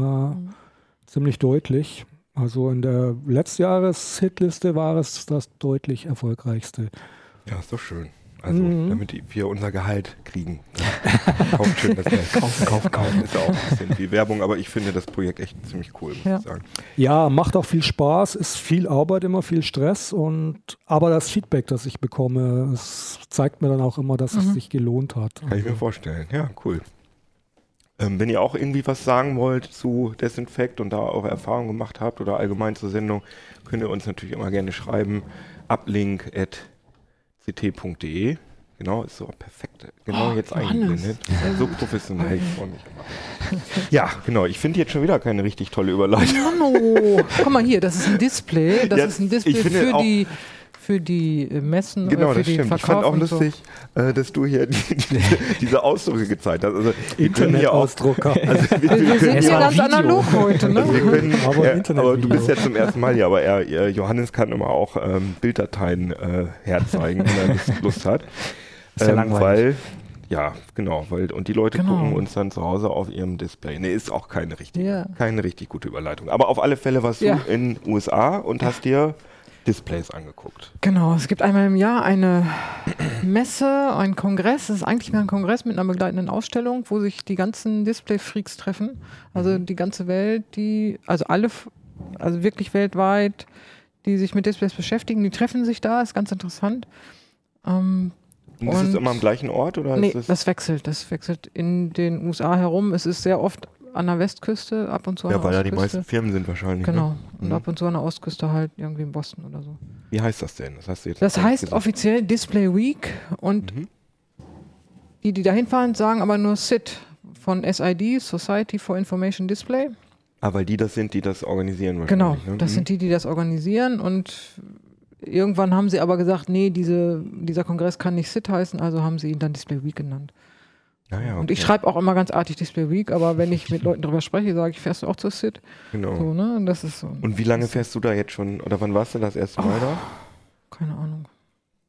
ziemlich deutlich. Also in der Letztjahres-Hitliste war es das deutlich erfolgreichste. Ja, ist doch schön. Also, damit wir unser Gehalt kriegen. Kauft schön das Geld. Kaufen. Ist ja auch ein bisschen viel Werbung, aber ich finde das Projekt echt ziemlich cool, muss ich sagen. Ja, macht auch viel Spaß, ist viel Arbeit, immer viel Stress aber das Feedback, das ich bekomme, es zeigt mir dann auch immer, dass es sich gelohnt hat. Kann ich mir vorstellen. Ja, cool. Wenn ihr auch irgendwie was sagen wollt zu Desinfekt und da eure Erfahrungen gemacht habt oder allgemein zur Sendung, könnt ihr uns natürlich immer gerne schreiben. uplink@ct.de. Genau, ist so perfekt. Genau, jetzt eingeblendet. So professionell, ich freue mich immer. Ja, genau. Ich finde jetzt schon wieder keine richtig tolle Überleitung. Guck mal hier, das ist ein Display. Das ist ein Display für die Messen. Genau, für das stimmt. Ich fand auch lustig, dass du hier diese Ausdrucke gezeigt hast. Also, Internetausdrucker. Wir sind hier ganz analog heute. Ne? Aber du bist ja zum ersten Mal hier, aber Johannes kann immer auch Bilddateien herzeigen, wenn er Lust hat. Ist ja langweilig. Und die Leute gucken uns dann zu Hause auf ihrem Display. Ne, ist auch keine richtig gute Überleitung. Aber auf alle Fälle warst du in den USA und hast dir Displays angeguckt. Genau, es gibt einmal im Jahr eine Messe, einen Kongress. Es ist eigentlich ein Kongress mit einer begleitenden Ausstellung, wo sich die ganzen Display-Freaks treffen. Also die ganze Welt, also wirklich weltweit, die sich mit Displays beschäftigen, die treffen sich da, ist ganz interessant. Und ist es immer am gleichen Ort? Oder nee, das wechselt in den USA herum. Es ist sehr oft an der Westküste, ab und zu an der Ostküste. Ja, weil da die meisten Firmen sind wahrscheinlich. Genau, ne? Und ab und zu an der Ostküste halt irgendwie in Boston oder so. Wie heißt das denn? Das heißt offiziell Display Week und die da hinfahren, sagen aber nur SID von SID, Society for Information Display. Ah, weil die das sind, die das organisieren wahrscheinlich. Genau, das sind die das organisieren und irgendwann haben sie aber gesagt, nee, dieser Kongress kann nicht SID heißen, also haben sie ihn dann Display Week genannt. Okay. Und ich schreibe auch immer ganz artig Display Week, aber wenn ich mit Leuten darüber spreche, sage ich, fährst du auch zur SID? Genau. So, ne? Und das ist so. Und wie lange fährst du da jetzt schon, oder wann warst du das erste Mal da? Keine Ahnung.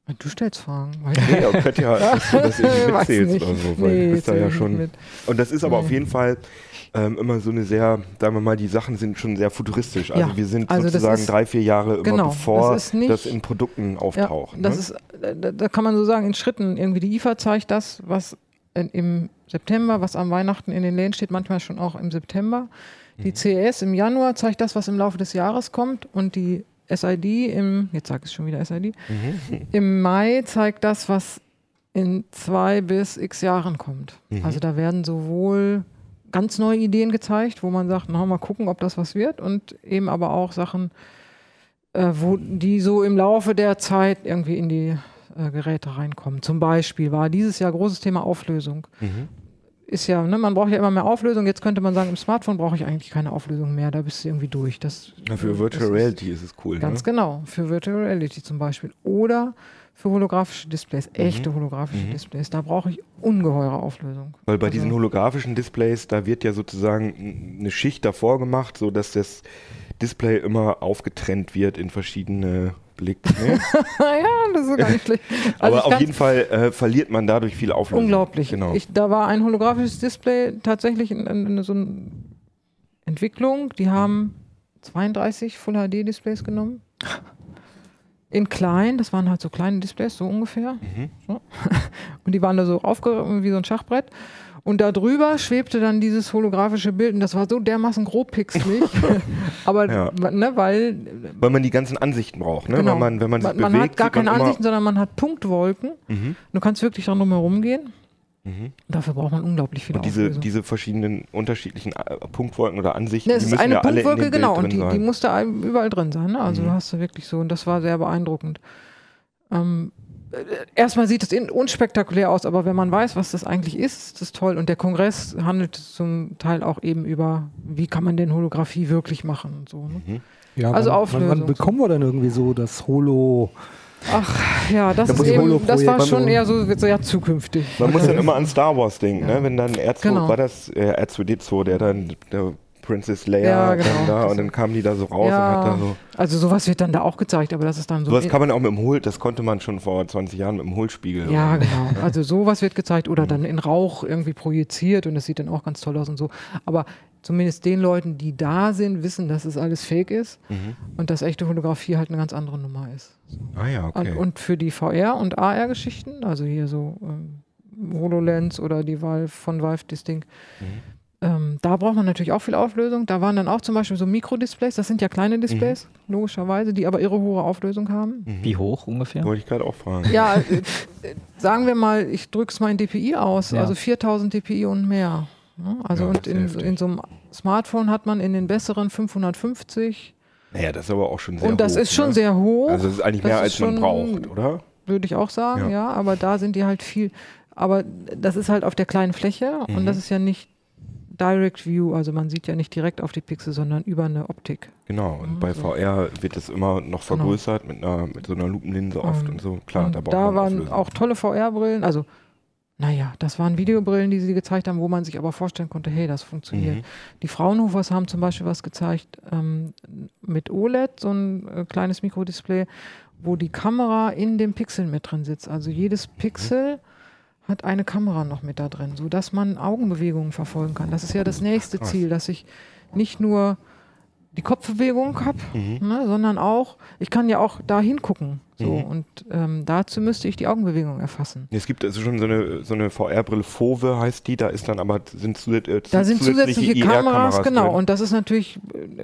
Du stellst Fragen. Nee, aber könnte ja, dass du das irgendwie Weiß mitzählst nicht. oder so, weil Nee, du bist da zähl ja ich schon. nicht mit. Und das ist aber auf jeden Fall immer so eine sehr, sagen wir mal, die Sachen sind schon sehr futuristisch. Also Ja, wir sind also das sozusagen ist- 3-4 Jahre immer genau, bevor das ist nicht- das in Produkten auftaucht. das ne? ist, da kann man so sagen, in Schritten. Irgendwie die IFA zeigt das, was im September, was am Weihnachten in den Läden steht, manchmal schon auch im September. Die CES im Januar zeigt das, was im Laufe des Jahres kommt. Und die SID jetzt sage ich schon wieder SID, im Mai zeigt das, was in 2 bis x Jahren kommt. Also da werden sowohl ganz neue Ideen gezeigt, wo man sagt, na, mal gucken, ob das was wird, und eben aber auch Sachen, wo die so im Laufe der Zeit irgendwie in die Geräte reinkommen. Zum Beispiel war dieses Jahr großes Thema Auflösung. Ist ja, ne, man braucht ja immer mehr Auflösung. Jetzt könnte man sagen, im Smartphone brauche ich eigentlich keine Auflösung mehr, da bist du irgendwie durch. Ja, für Virtual Reality ist es cool. Ganz ne? genau, für Virtual Reality zum Beispiel. Oder für holographische Displays, echte holographische Displays. Da brauche ich ungeheure Auflösung. Weil bei Also- diesen holographischen Displays, da wird ja sozusagen eine Schicht davor gemacht, sodass das Display immer aufgetrennt wird in verschiedene Blick. Ne? Ja, das ist gar nicht schlecht. Also Aber ich auf kann's- jeden Fall verliert man dadurch viel Auflösung. Unglaublich. Genau. Da war ein holographisches Display tatsächlich in so eine Entwicklung. Die haben 32 Full HD Displays genommen. In klein, das waren halt so kleine Displays, so ungefähr. So. Und die waren da so aufgeräumt wie so ein Schachbrett. Und da drüber schwebte dann dieses holographische Bild. Und das war so dermaßen grobpixelig. Aber, Ja. ne, weil Weil man die ganzen Ansichten braucht. Ne? genau, Weil wenn man sich man bewegt, hat gar sieht man keine immer, Ansichten, sondern man hat Punktwolken. Du kannst wirklich dran herum gehen. Dafür braucht man unglaublich viel Und Auflösung. diese verschiedenen unterschiedlichen Punktwolken oder Ansichten, Ne, es die ist müssen eine ja alle in Punktwolke, dem Bild genau, drin und die sein. muss da überall drin sein. Ne? Also hast du wirklich so, und das war sehr beeindruckend. Erstmal sieht es unspektakulär aus, aber wenn man weiß, was das eigentlich ist das toll. Und der Kongress handelt zum Teil auch eben über, wie kann man denn Holographie wirklich machen und so. Ne? Ja, Also wann Auflösung. bekommen wir denn irgendwie so das Holo? Ach ja, das Da ist muss ich eben, Holo-Projekt das war schon machen. eher so sehr zukünftig. Man muss dann immer an Star Wars denken, ne? Wenn dann R2, Genau. war das R2D2, der dann, der Princess Leia Ja, genau. dann da Das- und dann kamen die da so raus und hat da so. Also sowas wird dann da auch gezeigt, aber das ist dann so. Sowas kann man auch mit dem Hohl, das konnte man schon vor 20 Jahren mit dem Hohlspiegel. Ja, genau. Also sowas wird gezeigt oder dann in Rauch irgendwie projiziert und das sieht dann auch ganz toll aus und so. Aber zumindest den Leuten, die da sind, wissen, dass es alles fake ist und dass echte Fotografie halt eine ganz andere Nummer ist. So. Ah ja, okay. Und für die VR- und AR-Geschichten, also hier so HoloLens oder die Valve von Valve, das Ding, da braucht man natürlich auch viel Auflösung. Da waren dann auch zum Beispiel so Mikrodisplays, das sind ja kleine Displays, logischerweise, die aber ihre hohe Auflösung haben. Wie hoch ungefähr? Wollte ich gerade auch fragen. Ja, sagen wir mal, ich drücke es mal in DPI aus, Ja. also 4000 DPI und mehr. Ne? Also Ja, und das ist heftig. in so einem Smartphone hat man in den besseren 550 Naja, das ist aber auch schon sehr hoch. und das ist schon ne? sehr hoch, Also das ist eigentlich Das mehr, ist als man schon- braucht, oder? würde ich auch sagen, Ja. ja, aber da sind die halt viel, aber das ist halt auf der kleinen Fläche und das ist ja nicht Direct View, also man sieht ja nicht direkt auf die Pixel, sondern über eine Optik. Genau, und bei VR wird es immer noch vergrößert mit so einer Lupenlinse oft und so. Klar, und da braucht da man waren Auflösung. auch tolle VR-Brillen, also naja, das waren Videobrillen, die sie gezeigt haben, wo man sich aber vorstellen konnte, hey, das funktioniert. Die Fraunhofers haben zum Beispiel was gezeigt mit OLED, so ein kleines Mikrodisplay, wo die Kamera in dem Pixel mit drin sitzt. Also jedes Pixel hat eine Kamera noch mit da drin, sodass man Augenbewegungen verfolgen kann. Das ist ja das nächste Ziel, dass ich nicht nur die Kopfbewegung habe, ne, sondern auch, ich kann ja auch da hingucken. So, und dazu müsste ich die Augenbewegung erfassen. Es gibt also schon so eine VR-Brille, Fove heißt die, da ist dann aber sind Da sind zusätzliche Kameras, genau. drin. Und das ist natürlich,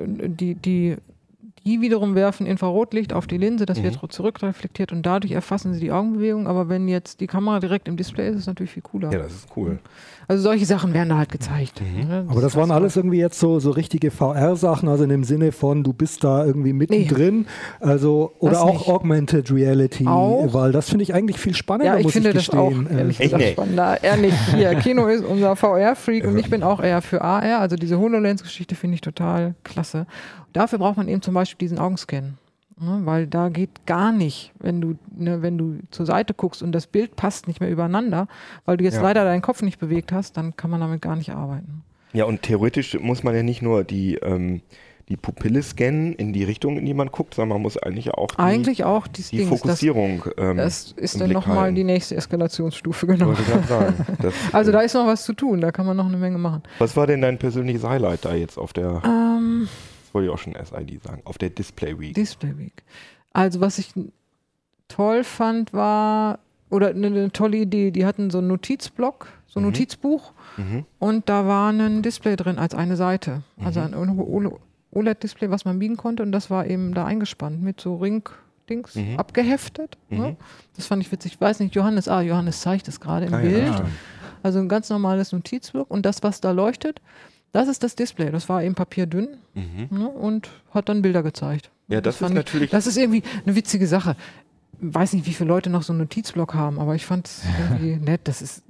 die wiederum werfen Infrarotlicht auf die Linse, das wird zurückreflektiert und dadurch erfassen sie die Augenbewegung. Aber wenn jetzt die Kamera direkt im Display ist, ist es natürlich viel cooler. Ja, das ist cool. Also solche Sachen werden da halt gezeigt. Ne? Aber das waren alles irgendwie jetzt so richtige VR-Sachen, also in dem Sinne von, du bist da irgendwie mittendrin. Also, oder Das auch nicht. Augmented Reality, Auch. weil das finde ich eigentlich viel spannender, Ja, ich muss finde ich das auch gestehen. ehrlich Echt gesagt nicht? spannender. Ehrlich, hier, Kino ist unser VR-Freak und ich bin auch eher für AR. Also diese HoloLens-Geschichte finde ich total klasse. Dafür braucht man eben zum Beispiel diesen Augenscan. Ne, weil da geht gar nicht, wenn du zur Seite guckst und das Bild passt nicht mehr übereinander, weil du jetzt leider deinen Kopf nicht bewegt hast, dann kann man damit gar nicht arbeiten. Ja, und theoretisch muss man ja nicht nur die die Pupille scannen in die Richtung, in die man guckt, sondern man muss eigentlich auch die Dings, Fokussierung das ist im dann Blick nochmal halten. die nächste Eskalationsstufe, genau. Wollte ich gerade sagen. Das, Also da ist noch was zu tun, da kann man noch eine Menge machen. was war denn dein persönliches Highlight da jetzt auf der, das wollte ich auch schon SID sagen, auf der Display Week? Display Week. Also was ich toll fand war, oder eine tolle Idee, die hatten so einen Notizblock, so ein Notizbuch und da war ein Display drin als eine Seite. Also ein OLED-Display, was man biegen konnte und das war eben da eingespannt mit so Ring-Dings abgeheftet. Ne? Das fand ich witzig. Ich weiß nicht, Johannes zeigt es gerade im Bild. Ja. Also ein ganz normales Notizblock und das, was da leuchtet, das ist das Display. Das war eben papierdünn ne? Und hat dann Bilder gezeigt. Ja, das ist natürlich... Das ist irgendwie eine witzige Sache. Weiß nicht, wie viele Leute noch so einen Notizblock haben, aber ich fand es irgendwie nett. Das ist,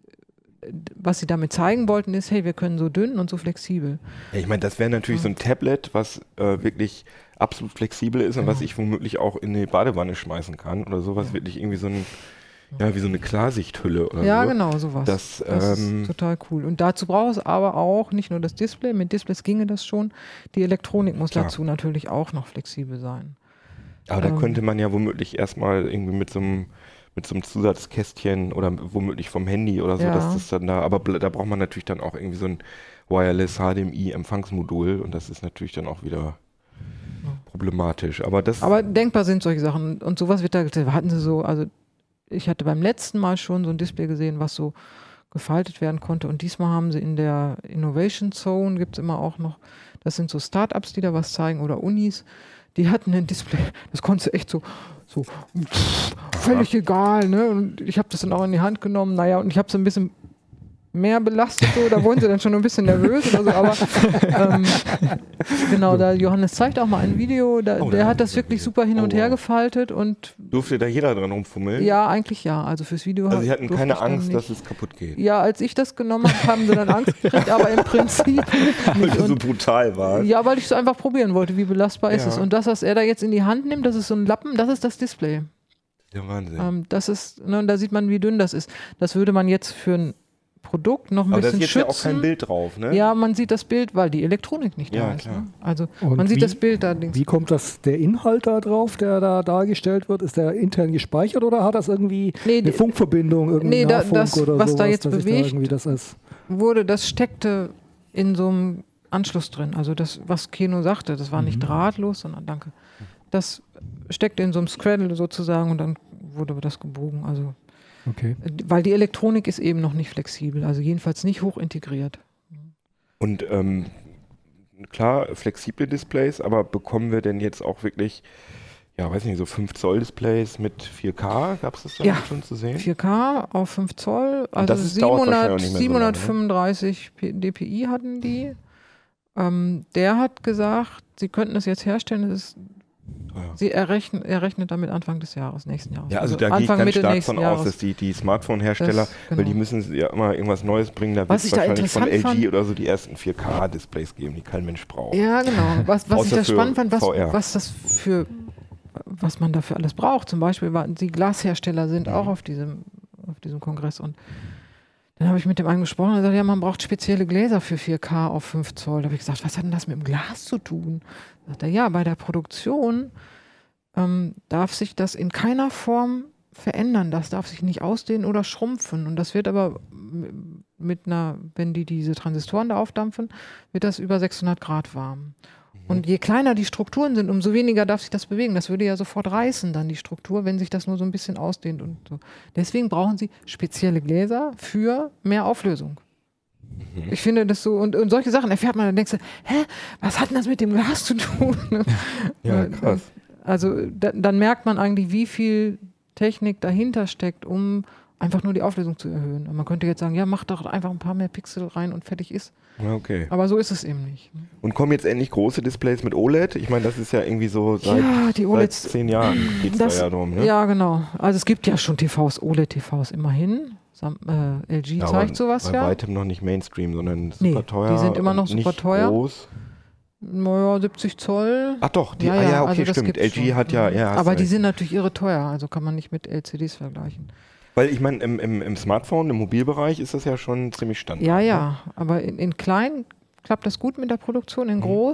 was sie damit zeigen wollten, ist, hey, wir können so dünn und so flexibel. Ja, ich meine, das wäre natürlich so ein Tablet, was wirklich absolut flexibel ist und was ich womöglich auch in die Badewanne schmeißen kann oder sowas, wirklich irgendwie so ein, wie so eine Klarsichthülle oder so. Ja, genau, sowas. Das ist total cool. Und dazu braucht es aber auch nicht nur das Display, mit Displays ginge das schon, die Elektronik muss dazu natürlich auch noch flexibel sein. Aber da könnte man ja womöglich erstmal irgendwie mit so einem Zusatzkästchen oder womöglich vom Handy oder so, dass das dann da, aber da braucht man natürlich dann auch irgendwie so ein Wireless HDMI-Empfangsmodul und das ist natürlich dann auch wieder problematisch. Aber denkbar sind solche Sachen und sowas wird da, hatten sie so, also ich hatte beim letzten Mal schon so ein Display gesehen, was so gefaltet werden konnte und diesmal haben sie in der Innovation Zone, gibt es immer auch noch, das sind so Startups, die da was zeigen oder Unis, die hatten ein Display, das konntest du echt so völlig egal, ne? Und ich habe das dann auch in die Hand genommen, und ich habe es ein bisschen mehr belastet, so, da wurden sie dann schon ein bisschen nervös oder so, aber genau, da Johannes zeigt auch mal ein Video, der hat das wirklich super hin und her gefaltet und durfte da jeder dran rumfummeln? Ja, eigentlich ja, also fürs Video. Also sie hatten keine Angst, dass es kaputt geht? Ja, als ich das genommen habe, haben sie dann Angst gekriegt, aber im Prinzip weil du so brutal warst. Ja, weil ich es einfach probieren wollte, wie belastbar ist es. Und das, was er da jetzt in die Hand nimmt, das ist so ein Lappen, das ist das Display. Ja, Wahnsinn. Das ist, ne, da sieht man, wie dünn das ist. Das würde man jetzt für ein Produkt noch ein bisschen schützen. Aber da ist jetzt ja auch kein Bild drauf, ne? Ja, man sieht das Bild, weil die Elektronik nicht da ist. Klar. Ne? Also und man sieht das Bild da. Wie kommt der Inhalt da drauf, der da dargestellt wird? Ist der intern gespeichert oder hat das irgendwie eine Funkverbindung, irgendwie Nahfunk das, oder was sowas, da jetzt dass bewegt, da irgendwie das ist? Das steckte in so einem Anschluss drin. Also das, was Keno sagte, das war nicht drahtlos, sondern das steckte in so einem Scraddle sozusagen und dann wurde das gebogen. Also okay. Weil die Elektronik ist eben noch nicht flexibel, also jedenfalls nicht hoch integriert. Und klar, flexible Displays, aber bekommen wir denn jetzt auch wirklich, weiß nicht, so 5 Zoll Displays mit 4K? Gab es das da schon zu sehen? 4K auf 5 Zoll, also 735 dpi hatten die. Der hat gesagt, sie könnten es jetzt herstellen, er rechnet damit Anfang des Jahres, nächsten Jahres. Ja, also da gehe ich ganz stark von aus, dass die Smartphone-Hersteller, weil die müssen ja immer irgendwas Neues bringen, da wird es wahrscheinlich von LG oder so die ersten 4K-Displays geben, die kein Mensch braucht. Ja, genau. Was ich da spannend fand, was man dafür alles braucht. Zum Beispiel die Glashersteller sind auch auf diesem Kongress und dann habe ich mit dem einen gesprochen und gesagt, man braucht spezielle Gläser für 4K auf 5 Zoll. Da habe ich gesagt, was hat denn das mit dem Glas zu tun? Da sagt er, bei der Produktion darf sich das in keiner Form verändern. Das darf sich nicht ausdehnen oder schrumpfen. Und das wird aber wenn die diese Transistoren da aufdampfen, wird das über 600 Grad warm. Und je kleiner die Strukturen sind, umso weniger darf sich das bewegen. Das würde ja sofort reißen, dann die Struktur, wenn sich das nur so ein bisschen ausdehnt. Und so. Deswegen brauchen sie spezielle Gläser für mehr Auflösung. Ich finde das so, und solche Sachen erfährt man, dann denkst du, was hat denn das mit dem Glas zu tun? Ja, krass. Also dann merkt man eigentlich, wie viel Technik dahinter steckt, um einfach nur die Auflösung zu erhöhen. Und man könnte jetzt sagen, mach doch einfach ein paar mehr Pixel rein und fertig ist. Okay. Aber so ist es eben nicht. Und kommen jetzt endlich große Displays mit OLED? Ich meine, das ist ja irgendwie so seit 10 Jahren geht es da ja drum. Ne? Ja, genau. Also es gibt ja schon TVs, OLED-TVs immerhin. LG zeigt sowas bei weitem noch nicht Mainstream, sondern super teuer. Die sind immer noch super teuer. Groß. 70 Zoll. Ach doch, okay, also stimmt. LG hat aber die sind natürlich irre teuer, also kann man nicht mit LCDs vergleichen. Weil ich meine, im Smartphone, im Mobilbereich ist das ja schon ziemlich Standard. Ja, aber in klein klappt das gut mit der Produktion, in groß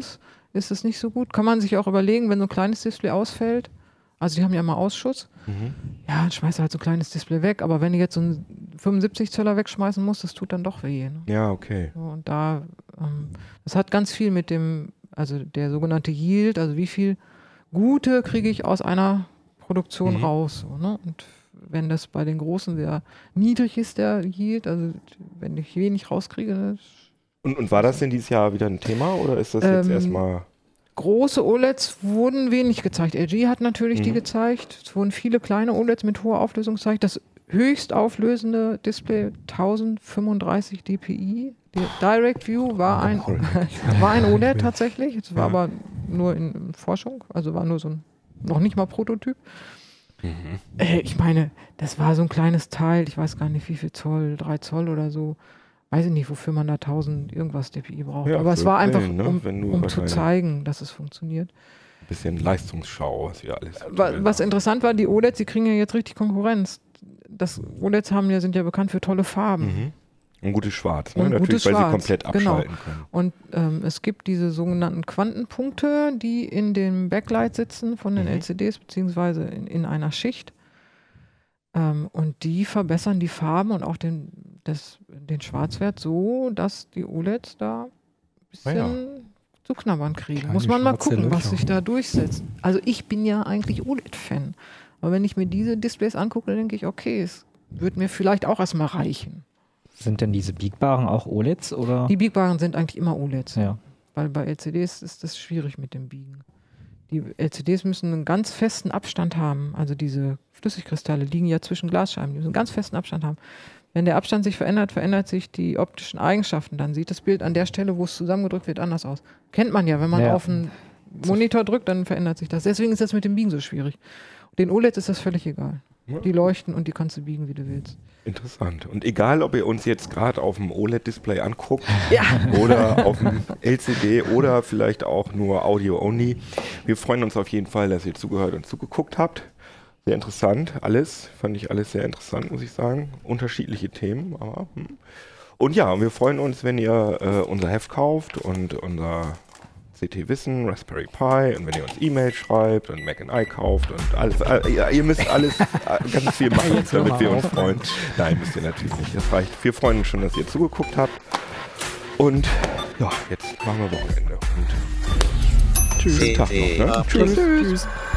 ist es nicht so gut. Kann man sich auch überlegen, wenn so ein kleines Display ausfällt, also die haben ja mal Ausschuss, ja, dann schmeißt du halt so ein kleines Display weg, aber wenn du jetzt so einen 75 Zöller wegschmeißen musst, das tut dann doch weh. Ne? Ja, okay. So, und da, das hat ganz viel mit dem, also der sogenannte Yield, also wie viel Gute kriege ich aus einer Produktion raus. So, ne? Und wenn das bei den Großen sehr niedrig ist, der Yield, also wenn ich wenig rauskriege. Und war das denn dieses Jahr wieder ein Thema oder ist das jetzt erstmal... Große OLEDs wurden wenig gezeigt. LG hat natürlich die gezeigt. Es wurden viele kleine OLEDs mit hoher Auflösung gezeigt. Das höchst auflösende Display 1035 dpi. Der Direct View war ein OLED tatsächlich. Es war aber nur in Forschung, also war nur so ein, noch nicht mal Prototyp. Ich meine, das war so ein kleines Teil, ich weiß gar nicht wie viel Zoll, 3 Zoll oder so. Weiß ich nicht, wofür man da 1000 irgendwas dpi braucht. Ja, aber es war einfach, ne? um zu zeigen, dass es funktioniert. Ein bisschen Leistungsschau, was wir alles... Was interessant war, die OLEDs, die kriegen ja jetzt richtig Konkurrenz. OLEDs sind ja bekannt für tolle Farben. Ein gutes Schwarz, ne? Und Natürlich, gutes weil Schwarz, sie komplett abschalten können. Und es gibt diese sogenannten Quantenpunkte, die in dem Backlight sitzen von den LCDs, beziehungsweise in einer Schicht. Und die verbessern die Farben und auch den Schwarzwert so, dass die OLEDs da ein bisschen zu knabbern kriegen. Kleine Muss man mal schwarze gucken, was Löcher. sich da durchsetzt. Also ich bin ja eigentlich OLED-Fan. Aber wenn ich mir diese Displays angucke, dann denke ich, okay, es wird mir vielleicht auch erstmal reichen. Sind denn diese biegbaren auch OLEDs? Oder? Die biegbaren sind eigentlich immer OLEDs. Ja. Weil bei LCDs ist das schwierig mit dem Biegen. Die LCDs müssen einen ganz festen Abstand haben. Also diese Flüssigkristalle liegen ja zwischen Glasscheiben. Die müssen einen ganz festen Abstand haben. Wenn der Abstand sich verändert, verändert sich die optischen Eigenschaften. Dann sieht das Bild an der Stelle, wo es zusammengedrückt wird, anders aus. Kennt man ja, wenn man auf einen Monitor drückt, dann verändert sich das. Deswegen ist das mit dem Biegen so schwierig. Den OLEDs ist das völlig egal. Die leuchten und die kannst du biegen, wie du willst. Interessant. Und egal, ob ihr uns jetzt gerade auf dem OLED-Display anguckt oder auf dem LCD oder vielleicht auch nur Audio-only, wir freuen uns auf jeden Fall, dass ihr zugehört und zugeguckt habt. Sehr interessant, alles. Fand ich alles sehr interessant, muss ich sagen. Unterschiedliche Themen, aber... Und ja, wir freuen uns, wenn ihr unser Heft kauft und unser CT Wissen, Raspberry Pi und wenn ihr uns E-Mail schreibt und Mac and I kauft und alles. Ihr müsst alles ganz viel machen, damit wir uns freuen. Nein, müsst ihr natürlich nicht. Das reicht. Wir freuen uns schon, dass ihr zugeguckt habt. Und ja, jetzt machen wir Wochenende. Und tschüss. Tag noch, ne? Tschüss. Tschüss.